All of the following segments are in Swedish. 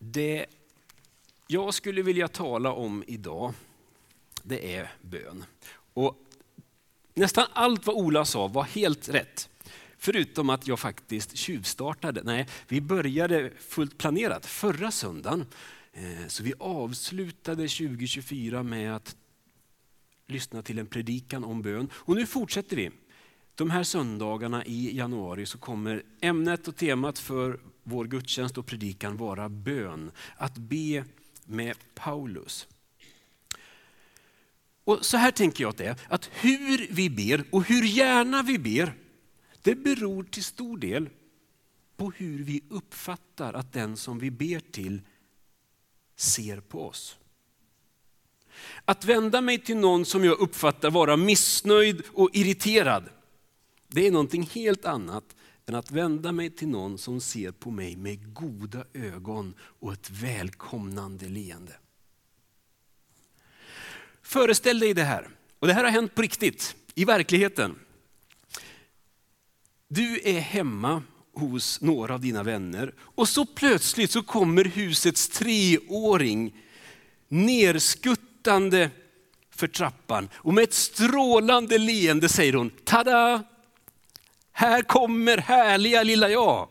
Det jag skulle vilja tala om idag, det är bön. Och nästan allt vad Ola sa var helt rätt. Förutom att jag faktiskt tjuvstartade. Nej, vi började fullt planerat förra söndagen. Så vi avslutade 2024 med att lyssna till en predikan om bön. Och nu fortsätter vi. De här söndagarna i januari så kommer ämnet och temat för vår gudstjänst och predikan vara bön. Att be med Paulus. Och så här tänker jag att det är. Att hur vi ber och hur gärna vi ber, det beror till stor del på hur vi uppfattar att den som vi ber till ser på oss. Att vända mig till någon som jag uppfattar vara missnöjd och irriterad, det är någonting helt annat än att vända mig till någon som ser på mig med goda ögon och ett välkomnande leende. Föreställ dig det här, och det här har hänt på riktigt, i verkligheten. Du är hemma hos några av dina vänner och så plötsligt så kommer husets 3-åring nerskuttande för trappan och med ett strålande leende säger hon: tada! Här kommer härliga lilla jag.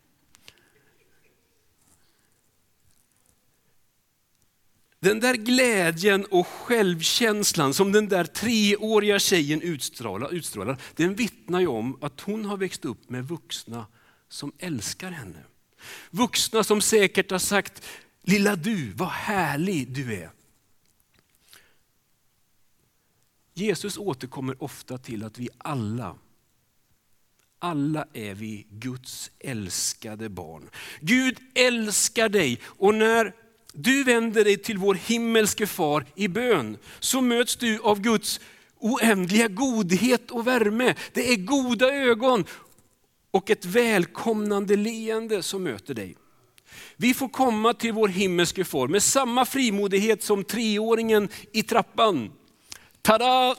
Den där glädjen och självkänslan som den där 3-åriga tjejen utstrålar, den vittnar ju om att hon har växt upp med vuxna som älskar henne. Vuxna som säkert har sagt: lilla du, vad härlig du är. Jesus återkommer ofta till att vi alla är vi Guds älskade barn. Gud älskar dig, och när du vänder dig till vår himmelske far i bön så möts du av Guds oändliga godhet och värme. Det är goda ögon och ett välkomnande leende som möter dig. Vi får komma till vår himmelske far med samma frimodighet som 3-åringen i trappan. Tada!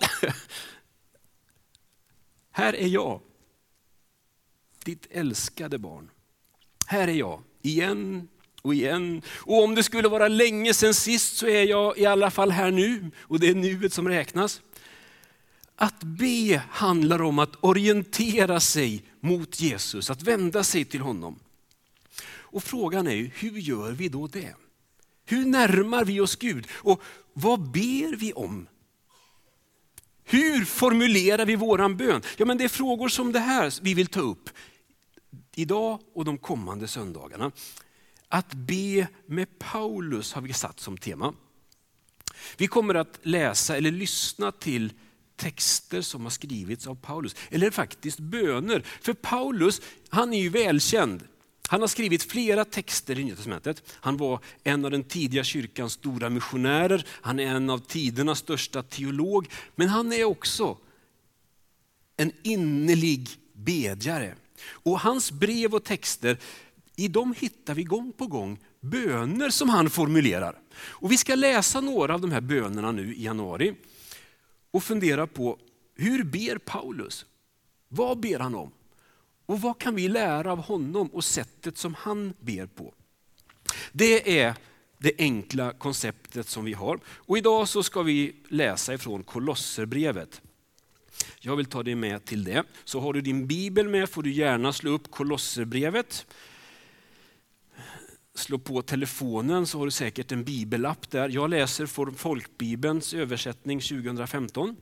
Här är jag, ditt älskade barn. Här är jag, igen och igen. Och om det skulle vara länge sedan sist så är jag i alla fall här nu. Och det är nuet som räknas. Att be handlar om att orientera sig mot Jesus. Att vända sig till honom. Och frågan är ju, hur gör vi då det? Hur närmar vi oss Gud? Och vad ber vi om? Hur formulerar vi våran bön? Ja, men det är frågor som det här vi vill ta upp idag och de kommande söndagarna. Att be med Paulus har vi satt som tema. Vi kommer att läsa eller lyssna till texter som har skrivits av Paulus. Eller faktiskt böner. För Paulus, han är ju välkänd. Han har skrivit flera texter i Nya testamentet. Han var en av den tidiga kyrkans stora missionärer. Han är en av tidernas största teolog. Men han är också en innerlig bedjare. Och hans brev och texter, i dem hittar vi gång på gång böner som han formulerar. Och vi ska läsa några av de här bönerna nu i januari. Och fundera på, hur ber Paulus? Vad ber han om? Och vad kan vi lära av honom och sättet som han ber på? Det är det enkla konceptet som vi har. Och idag så ska vi läsa ifrån Kolosserbrevet. Jag vill ta dig med till det. Så har du din bibel med får du gärna slå upp Kolosserbrevet. Slå på telefonen så har du säkert en bibelapp där. Jag läser från Folkbibelns översättning 2015.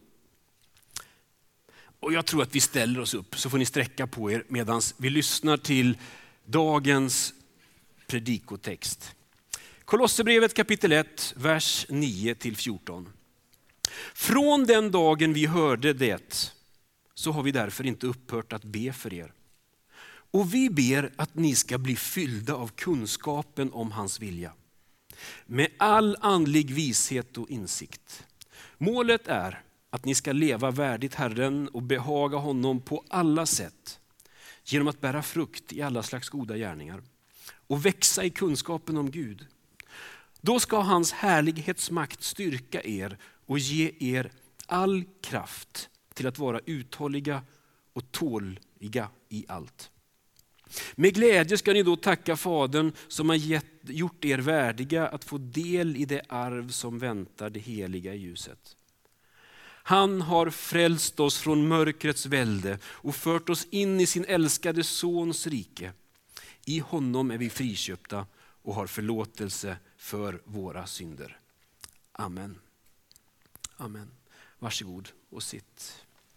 Och jag tror att vi ställer oss upp så får ni sträcka på er medan vi lyssnar till dagens predikotext. Kolosserbrevet kapitel 1, vers 9-14. Från den dagen vi hörde det så har vi därför inte upphört att be för er. Och vi ber att ni ska bli fyllda av kunskapen om hans vilja. Med all andlig vishet och insikt. Målet är att ni ska leva värdigt Herren och behaga honom på alla sätt. Genom att bära frukt i alla slags goda gärningar. Och växa i kunskapen om Gud. Då ska hans härlighetsmakt styrka er och ge er all kraft till att vara uthålliga och tåliga i allt. Med glädje ska ni då tacka Fadern som har gjort er värdiga att få del i det arv som väntar det heliga i ljuset. Han har frälst oss från mörkrets välde och fört oss in i sin älskade sons rike. I honom är vi friköpta och har förlåtelse för våra synder. Amen. Amen. Varsågod och sitt.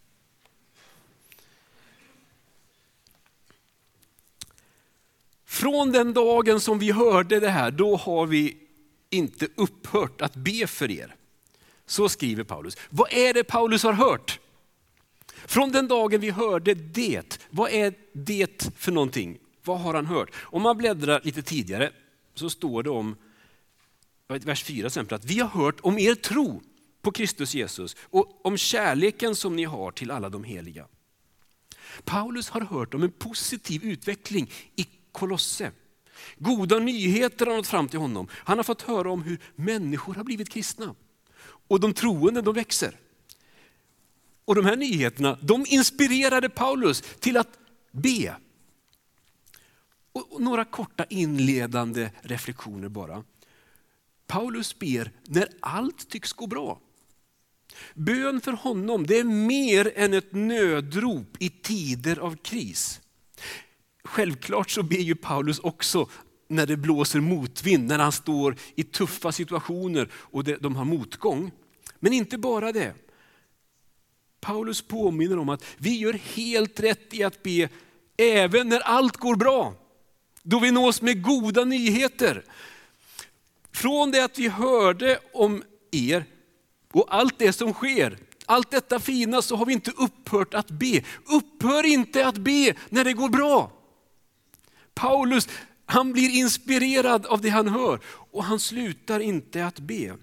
Från den dagen som vi hörde det här, då har vi inte upphört att be för er. Så skriver Paulus. Vad är det Paulus har hört? Från den dagen vi hörde det, vad är det för någonting? Vad har han hört? Om man bläddrar lite tidigare så står det om, vers 4 till exempel, att vi har hört om er tro på Kristus Jesus och om kärleken som ni har till alla de heliga. Paulus har hört om en positiv utveckling i Kolosse. Goda nyheter har nått fram till honom. Han har fått höra om hur människor har blivit kristna. Och de troende, de växer. Och de här nyheterna, de inspirerade Paulus till att be. Och några korta inledande reflektioner bara. Paulus ber när allt tycks gå bra. Bön för honom, det är mer än ett nödrop i tider av kris. Självklart så ber ju Paulus också när det blåser motvind, när han står i tuffa situationer och de har motgång. Men inte bara det. Paulus påminner om att vi gör helt rätt i att be även när allt går bra. Då vi nås med goda nyheter. Från det att vi hörde om er och allt det som sker, allt detta fina, så har vi inte upphört att be. Upphör inte att be när det går bra. Paulus, han blir inspirerad av det han hör och han slutar inte att be.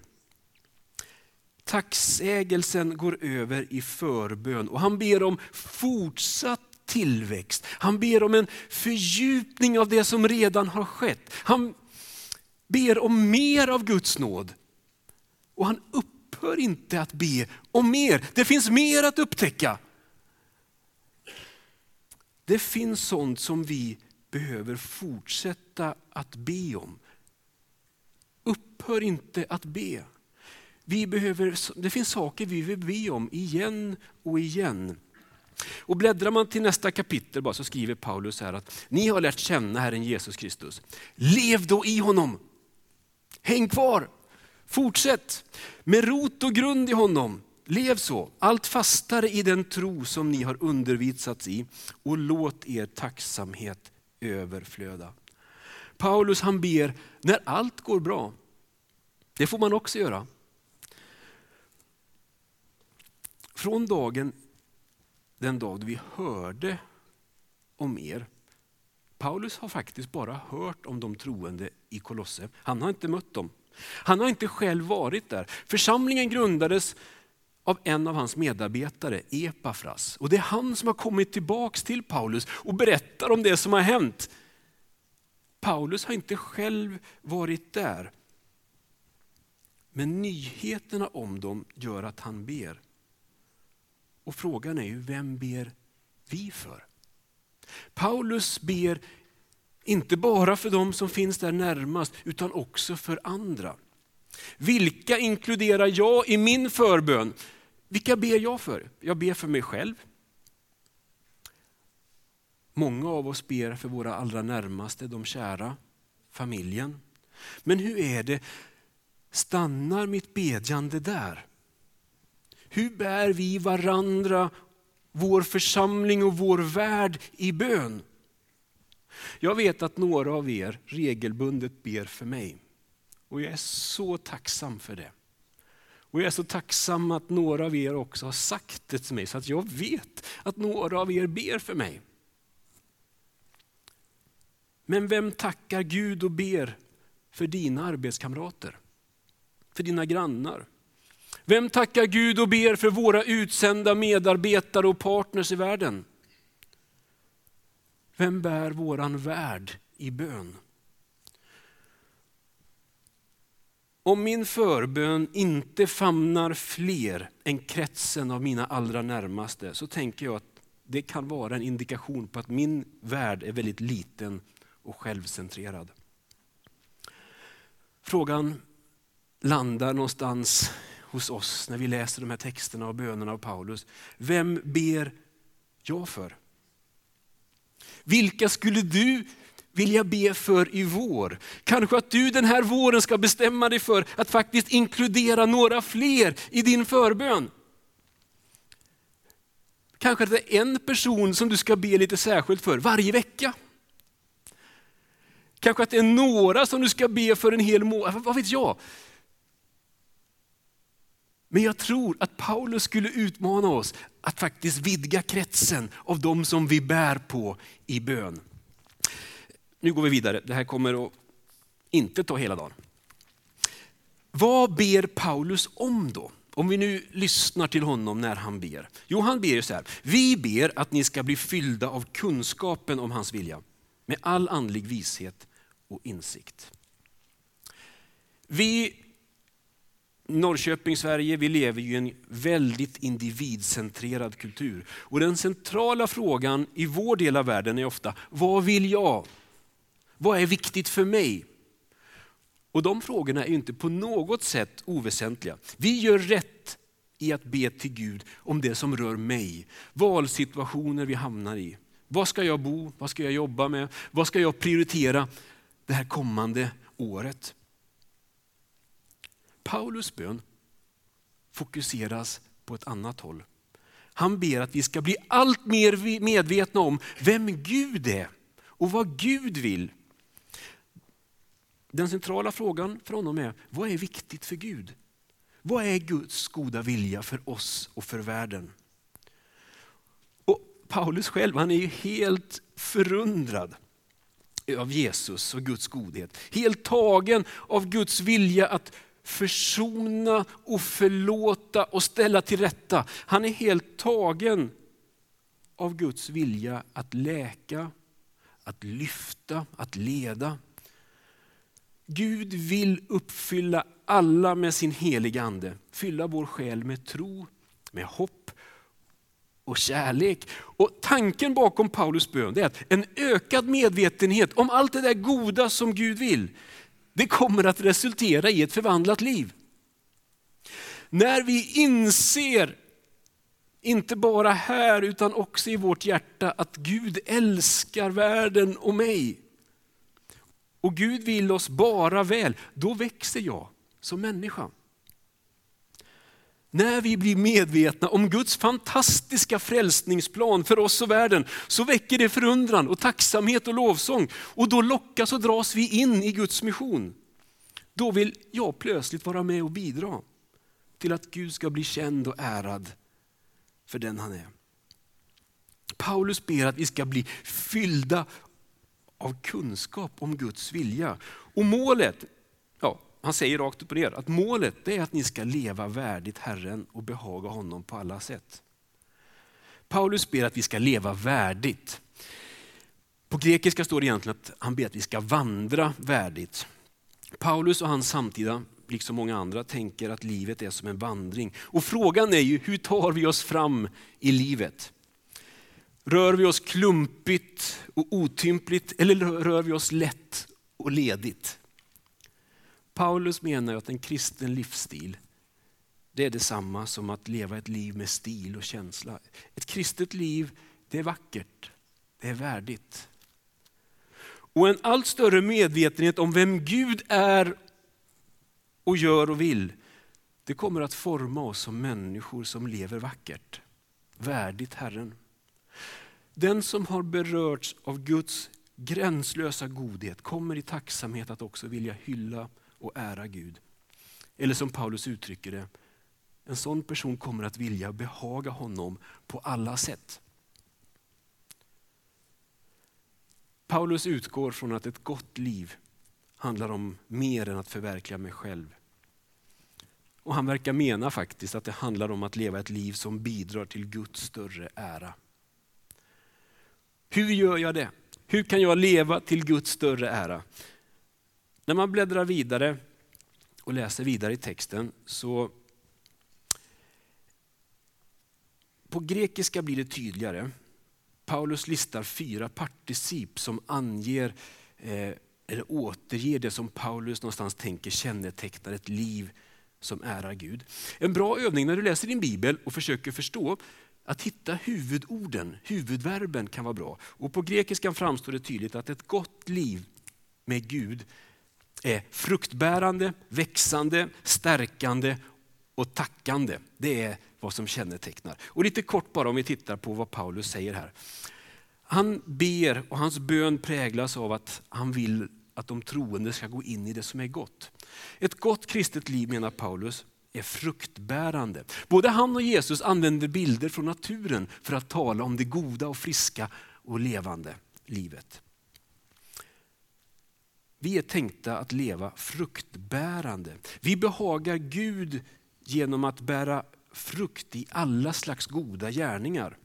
Tacksägelsen går över i förbön och han ber om fortsatt tillväxt. Han ber om en fördjupning av det som redan har skett. Han ber om mer av Guds nåd och han upphör inte att be om mer. Det finns mer att upptäcka. Det finns sånt som vi behöver fortsätta att be om. Upphör inte att be. Det finns saker vi vill be om igen och igen. Och bläddrar man till nästa kapitel bara, så skriver Paulus här att ni har lärt känna Herren Jesus Kristus. Lev då i honom. Häng kvar. Fortsätt. Med rot och grund i honom. Lev så, allt fastare i den tro som ni har undervisats i, och låt er tacksamhet överflöda. Paulus, han ber när allt går bra. Det får man också göra. Från den dag då vi hörde om er. Paulus har faktiskt bara hört om de troende i Kolosse. Han har inte mött dem. Han har inte själv varit där. Församlingen grundades av en av hans medarbetare, Epafras. Och det är han som har kommit tillbaks till Paulus och berättar om det som har hänt. Paulus har inte själv varit där. Men nyheterna om dem gör att han ber. Och frågan är ju, vem ber vi för? Paulus ber inte bara för dem som finns där närmast, utan också för andra. Vilka inkluderar jag i min förbön? Vilka ber jag för? Jag ber för mig själv. Många av oss ber för våra allra närmaste, de kära, familjen. Men hur är det? Stannar mitt bedjande där? Hur bär vi varandra, vår församling och vår värld i bön? Jag vet att några av er regelbundet ber för mig. Och jag är så tacksam för det. Och jag är så tacksam att några av er också har sagt det till mig, så att jag vet att några av er ber för mig. Men vem tackar Gud och ber för dina arbetskamrater? För dina grannar? Vem tackar Gud och ber för våra utsända medarbetare och partners i världen? Vem bär våran värld i bön? Om min förbön inte famnar fler än kretsen av mina allra närmaste, så tänker jag att det kan vara en indikation på att min värld är väldigt liten och självcentrerad. Frågan landar någonstans hos oss när vi läser de här texterna och bönerna av Paulus. Vem ber jag för? Vilka skulle du vilja be för i vår? Kanske att du den här våren ska bestämma dig för att faktiskt inkludera några fler i din förbön. Kanske att det är en person som du ska be lite särskilt för varje vecka. Kanske att det är några som du ska be för en hel månad, vad vet jag. Men jag tror att Paulus skulle utmana oss att faktiskt vidga kretsen av de som vi bär på i bön. Nu går vi vidare, det här kommer att inte ta hela dagen. Vad ber Paulus om då? Om vi nu lyssnar till honom när han ber. Jo, han ber så här: vi ber att ni ska bli fyllda av kunskapen om hans vilja, med all andlig vishet och insikt. Vi Norrköping, Sverige, vi lever ju i en väldigt individcentrerad kultur. Och den centrala frågan i vår del av världen är ofta, vad vill jag? Vad är viktigt för mig? Och de frågorna är ju inte på något sätt oväsentliga. Vi gör rätt i att be till Gud om det som rör mig. Valsituationer vi hamnar i. Var ska jag bo? Vad ska jag jobba med? Vad ska jag prioritera det här kommande året? Paulus bön fokuseras på ett annat håll. Han ber att vi ska bli allt mer medvetna om vem Gud är och vad Gud vill. Den centrala frågan för honom är, vad är viktigt för Gud? Vad är Guds goda vilja för oss och för världen? Och Paulus själv, han är ju helt förundrad av Jesus och Guds godhet. Helt tagen av Guds vilja att försona och förlåta och ställa till rätta. Han är helt tagen av Guds vilja att läka, att lyfta, att leda. Gud vill uppfylla alla med sin heliga ande. Fylla vår själ med tro, med hopp och kärlek. Och tanken bakom Paulus bön är att en ökad medvetenhet om allt det där goda som Gud vill, det kommer att resultera i ett förvandlat liv. När vi inser, inte bara här utan också i vårt hjärta, att Gud älskar världen och mig. Och Gud vill oss bara väl, då växer jag som människa. När vi blir medvetna om Guds fantastiska frälsningsplan för oss och världen, så väcker det förundran och tacksamhet och lovsång. Och då lockas och dras vi in i Guds mission. Då vill jag plötsligt vara med och bidra till att Gud ska bli känd och ärad för den han är. Paulus ber att vi ska bli fyllda av kunskap om Guds vilja. Och målet, han säger rakt upp och ner, att målet är att ni ska leva värdigt Herren och behaga honom på alla sätt. Paulus ber att vi ska leva värdigt. På grekiska står det egentligen att han ber att vi ska vandra värdigt. Paulus och hans samtida, liksom många andra, tänker att livet är som en vandring. Och frågan är ju, hur tar vi oss fram i livet? Rör vi oss klumpigt och otympligt eller rör vi oss lätt och ledigt? Paulus menar att en kristen livsstil, det är detsamma som att leva ett liv med stil och känsla. Ett kristet liv, det är vackert, det är värdigt. Och en allt större medvetenhet om vem Gud är och gör och vill, det kommer att forma oss som människor som lever vackert, värdigt Herren. Den som har berörts av Guds gränslösa godhet kommer i tacksamhet att också vilja hylla och ära Gud. Eller som Paulus uttrycker det, en sån person kommer att vilja behaga honom på alla sätt. Paulus utgår från att ett gott liv handlar om mer än att förverkliga mig själv. Och han verkar mena faktiskt att det handlar om att leva ett liv som bidrar till Guds större ära. Hur gör jag det? Hur kan jag leva till Guds större ära? När man bläddrar vidare och läser vidare i texten, så på grekiska blir det tydligare. Paulus listar 4 particip som anger eller återger det som Paulus någonstans tänker kännetecknar ett liv som ärar Gud. En bra övning när du läser din bibel och försöker förstå att hitta huvudorden, huvudverben kan vara bra. Och på grekiskan framstår det tydligt att ett gott liv med Gud är fruktbärande, växande, stärkande och tackande. Det är vad som kännetecknar. Och lite kort bara om vi tittar på vad Paulus säger här. Han ber och hans bön präglas av att han vill att de troende ska gå in i det som är gott. Ett gott kristet liv, menar Paulus, är fruktbärande. Både han och Jesus använder bilder från naturen för att tala om det goda och friska och levande livet. Vi är tänkta att leva fruktbärande. Vi behagar Gud genom att bära frukt i alla slags goda gärningar.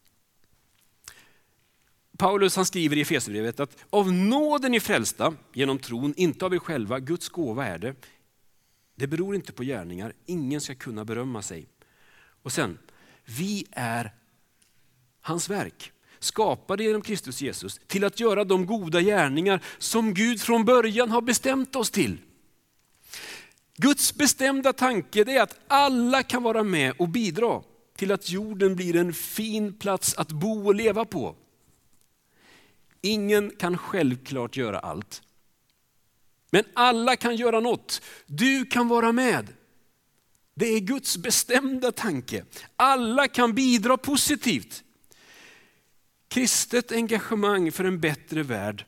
Paulus han skriver i Efesierbrevet att av nåden är frälsta genom tron, inte av er själva, Guds gåva är det. Det beror inte på gärningar, ingen ska kunna berömma sig. Och sen, vi är hans verk, skapade genom Kristus Jesus till att göra de goda gärningar som Gud från början har bestämt oss till. Guds bestämda tanke är att alla kan vara med och bidra till att jorden blir en fin plats att bo och leva på. Ingen kan självklart göra allt. Men alla kan göra något. Du kan vara med. Det är Guds bestämda tanke. Alla kan bidra positivt. Kristet engagemang för en bättre värld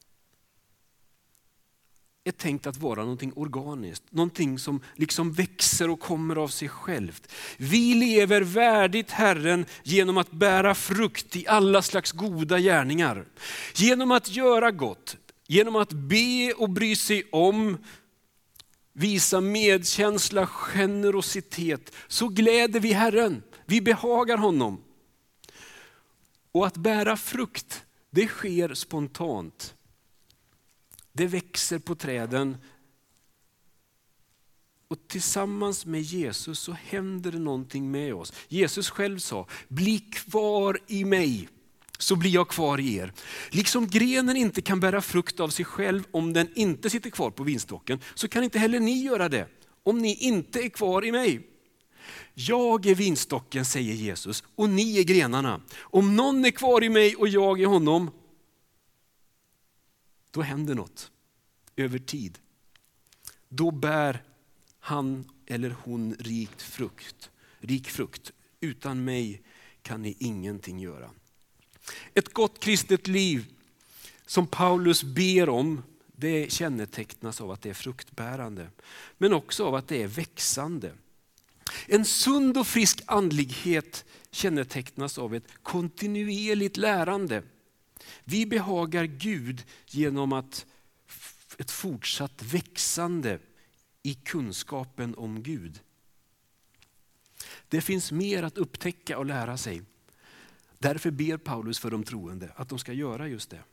är tänkt att vara någonting organiskt. Någonting som liksom växer och kommer av sig självt. Vi lever värdigt Herren genom att bära frukt i alla slags goda gärningar. Genom att göra gott. Genom att be och bry sig om. Visa medkänsla, generositet. Så gläder vi Herren. Vi behagar honom. Och att bära frukt, det sker spontant. Det växer på träden. Och tillsammans med Jesus så händer det någonting med oss. Jesus själv sa, bli kvar i mig så blir jag kvar i er. Liksom grenen inte kan bära frukt av sig själv om den inte sitter kvar på vinstocken, så kan inte heller ni göra det om ni inte är kvar i mig. Jag är vinstocken, säger Jesus, och ni är grenarna. Om någon är kvar i mig och jag i honom, då händer något över tid. Då bär han eller hon rik frukt. Utan mig kan ni ingenting göra. Ett gott kristet liv som Paulus ber om, det kännetecknas av att det är fruktbärande. Men också av att det är växande. En sund och frisk andlighet kännetecknas av ett kontinuerligt lärande. Vi behagar Gud genom att ett fortsatt växande i kunskapen om Gud. Det finns mer att upptäcka och lära sig. Därför ber Paulus för de troende att de ska göra just det.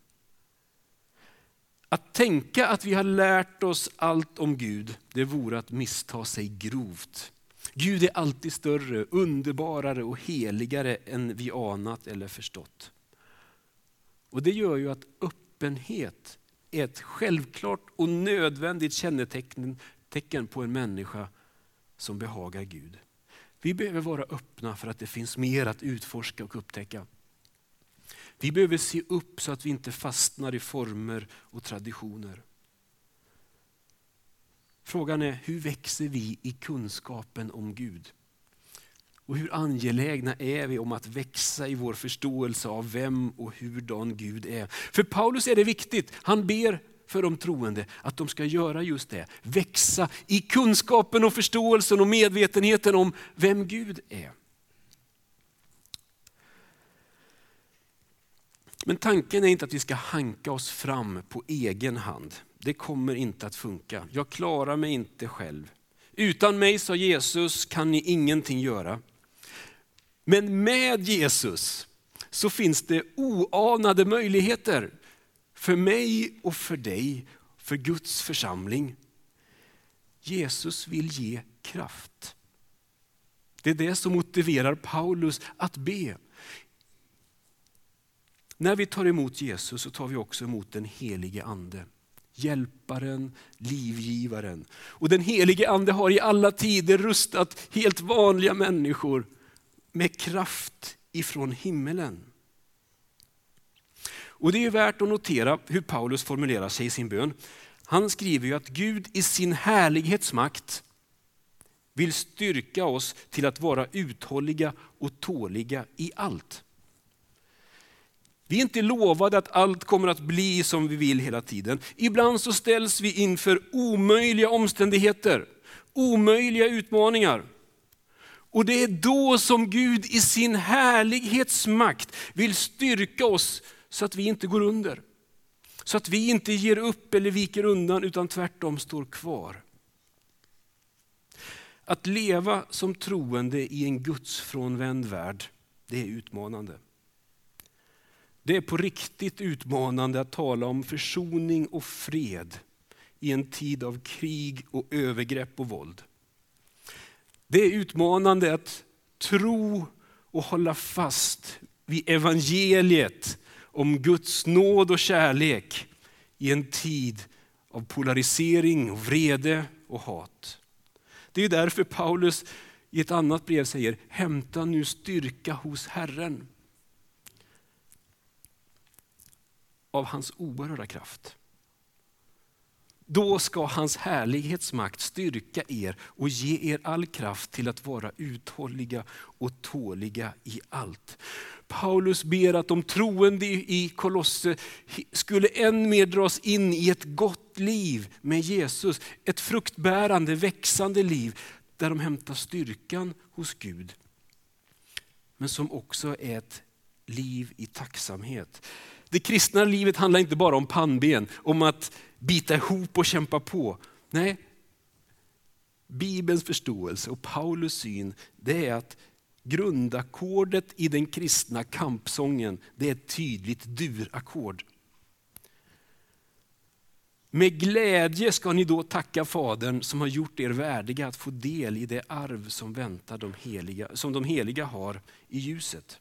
Att tänka att vi har lärt oss allt om Gud, det vore att missta sig grovt. Gud är alltid större, underbarare och heligare än vi anat eller förstått. Och det gör ju att öppenhet är ett självklart och nödvändigt kännetecken på en människa som behagar Gud. Vi behöver vara öppna för att det finns mer att utforska och upptäcka. Vi behöver se upp så att vi inte fastnar i former och traditioner. Frågan är, hur växer vi i kunskapen om Gud? Och hur angelägna är vi om att växa i vår förståelse av vem och hurdan Gud är? För Paulus är det viktigt. Han ber för de troende att de ska göra just det. Växa i kunskapen och förståelsen och medvetenheten om vem Gud är. Men tanken är inte att vi ska hanka oss fram på egen hand. Det kommer inte att funka. Jag klarar mig inte själv. Utan mig, sa Jesus, kan ni ingenting göra. Men med Jesus så finns det oanade möjligheter för mig och för dig, för Guds församling. Jesus vill ge kraft. Det är det som motiverar Paulus att be. När vi tar emot Jesus så tar vi också emot den helige ande. Hjälparen, livgivaren. Och den helige ande har i alla tider rustat helt vanliga människor med kraft ifrån himmelen. Och det är värt att notera hur Paulus formulerar sig i sin bön. Han skriver ju att Gud i sin härlighetsmakt vill styrka oss till att vara uthålliga och tåliga i allt. Vi är inte lovade att allt kommer att bli som vi vill hela tiden. Ibland så ställs vi inför omöjliga omständigheter, omöjliga utmaningar. Och det är då som Gud i sin härlighetsmakt vill styrka oss så att vi inte går under. Så att vi inte ger upp eller viker undan utan tvärtom står kvar. Att leva som troende i en gudsfrånvänd värld, det är utmanande. Det är på riktigt utmanande att tala om försoning och fred i en tid av krig och övergrepp och våld. Det är utmanande att tro och hålla fast vid evangeliet om Guds nåd och kärlek i en tid av polarisering, vrede och hat. Det är därför Paulus i ett annat brev säger: hämta nu styrka hos Herren av hans oerhörda kraft. Då ska hans härlighetsmakt styrka er och ge er all kraft till att vara uthålliga och tåliga i allt. Paulus ber att de troende i Kolosse skulle än mer dras in i ett gott liv med Jesus. Ett fruktbärande, växande liv där de hämtar styrkan hos Gud. Men som också är ett liv i tacksamhet. Det kristna livet handlar inte bara om pannben, om att bita ihop och kämpa på. Nej, Bibelns förståelse och Paulus syn, det är att grundackordet i den kristna kampsången, det är ett tydligt durackord. Med glädje ska ni då tacka Fadern som har gjort er värdiga att få del i det arv som väntar de heliga har i ljuset.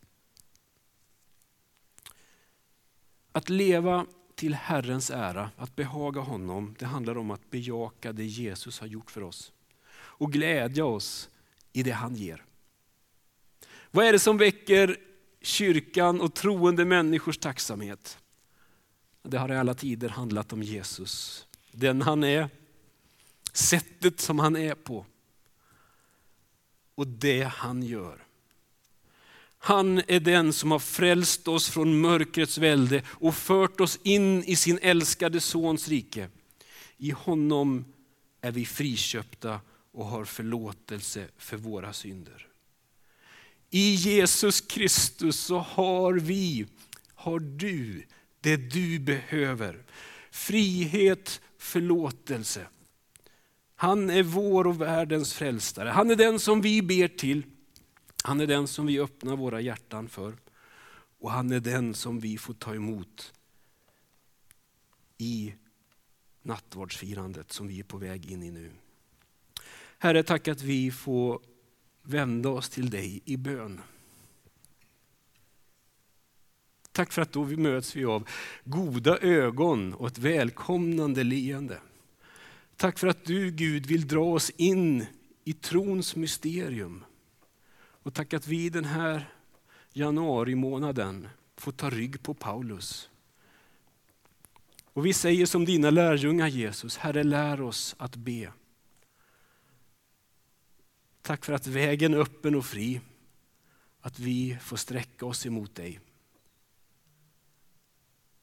Att leva till Herrens ära, att behaga honom, det handlar om att bejaka det Jesus har gjort för oss. Och glädja oss i det han ger. Vad är det som väcker kyrkan och troende människors tacksamhet? Det har i alla tider handlat om Jesus. Den han är, sättet som han är på och det han gör. Han är den som har frälst oss från mörkrets välde och fört oss in i sin älskade sons rike. I honom är vi friköpta och har förlåtelse för våra synder. I Jesus Kristus så har du det du behöver. Frihet, förlåtelse. Han är vår och världens frälstare. Han är den som vi ber till. Han är den som vi öppnar våra hjärtan för. Och han är den som vi får ta emot i nattvardsfirandet som vi är på väg in i nu. Herre, tack att vi får vända oss till dig i bön. Tack för att då möts vi av goda ögon och ett välkomnande leende. Tack för att du, Gud, vill dra oss in i trons mysterium. Och tack att vi den här januari månaden får ta rygg på Paulus. Och vi säger som dina lärjungar Jesus, Herre, lär oss att be. Tack för att vägen är öppen och fri, att vi får sträcka oss emot dig.